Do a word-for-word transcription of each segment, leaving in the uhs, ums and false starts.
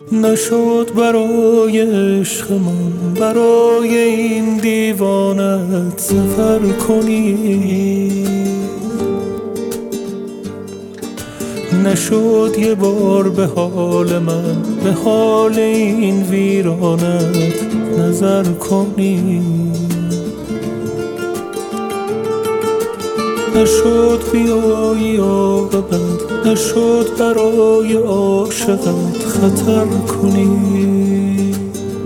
نشد برای عشقمون برای این دیوانت سفر کنی، نشد یه بار به حال من به حال این ویرانت نظر کنی، نشد بیایی عاقبت، نشد برای عاشقت خطر کنی،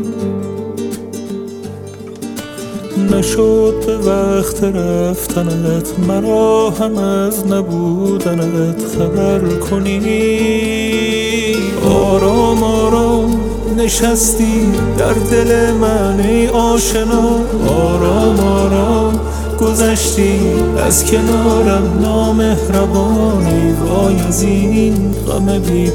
نشد به وقت رفتنت مرا هم از نبودنت خبر کنی. آرام آرام نشستی در دل من ای آشنا، آرام آرام گذشتی از کنارم نامهربانی، وای از این غم بی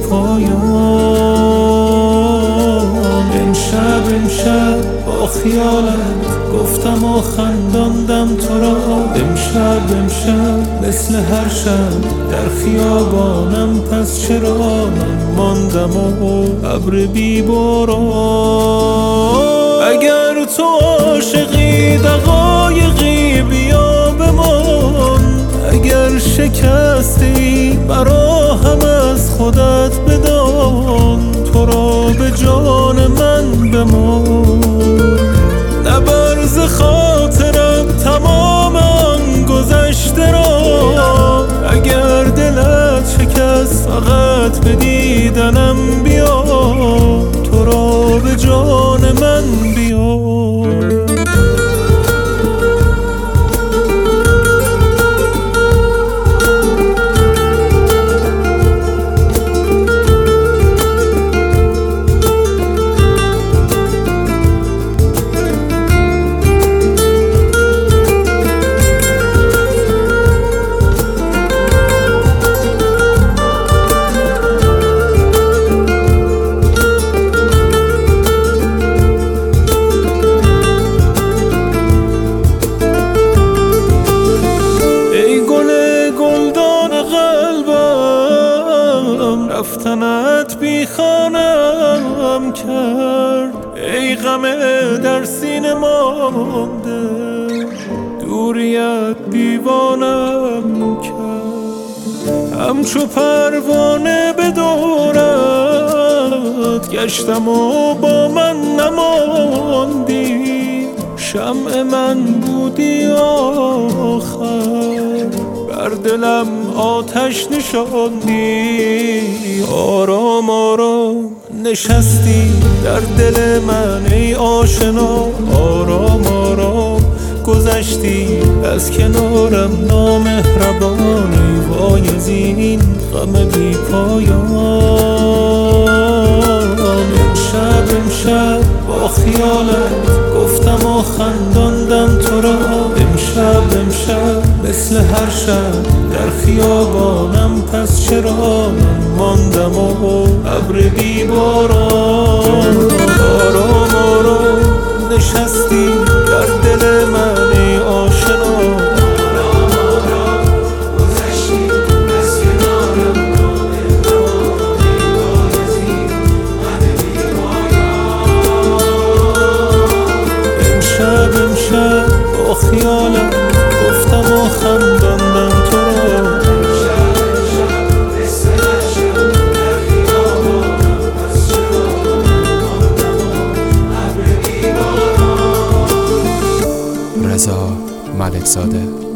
پایان. امشب امشب با خیالت گفتم و خنداندم تو را، امشب امشب مثل هر شب در خیابانم، پس چرا من ماندم و ابر بی باران. اگر تو عاشقی دقایقی بیا بمان، اگر شکستی مرا هم از خودت بدان، تو را به جان من بمان. نبر ز خاطرم تمام آن گذشته را، اگر دلت شکست فقط به دیدنم بیا، تو را به جان من بیا. رفتنت بی خانم کرد، ای غم در سینه مانده، دوریت دیوانم کرد. همچو پروانه به دورت گشتم و با من نماندی، شمع من بودی آخر، بر دلم آتش نشاندی. آرام آرام نشستی در دل من ای آشنا، آرام آرام گذشتی از کنارم نامهربانی، وای از این غم بی پایان. امشب امشب با خیالت گفتم و خنداندم تو را، امشب امشب مثل هر شب در خیابانم، پس چرا من ماندم و ابر بی باران. آرام آرام نشستی در دل من ای آشنا، آرام آرام گذشتی از کنارم نامهربانی، وای از این غم بی پایان. امشب امشب با خیالت گفتم و خنداندم تو را، امشب امشب مثل هر شب در خیابانم، پس چرا من ماندم و ابر بی باران. رضا ملکزاده.